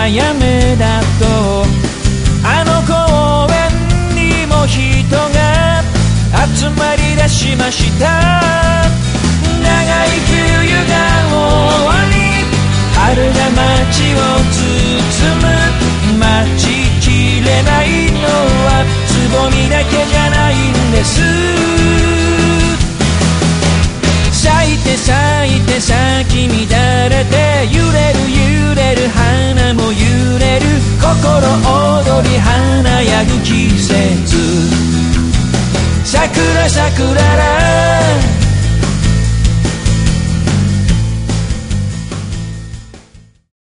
早めだとあの公園にも人が集まり出しました。長い冬が終わり春が街を包む。待ちきれないのはつぼみだけじゃないんです。咲いて咲いて咲き乱れて揺れる揺れる花も揺れる。心躍り華やぐ季節。桜桜ら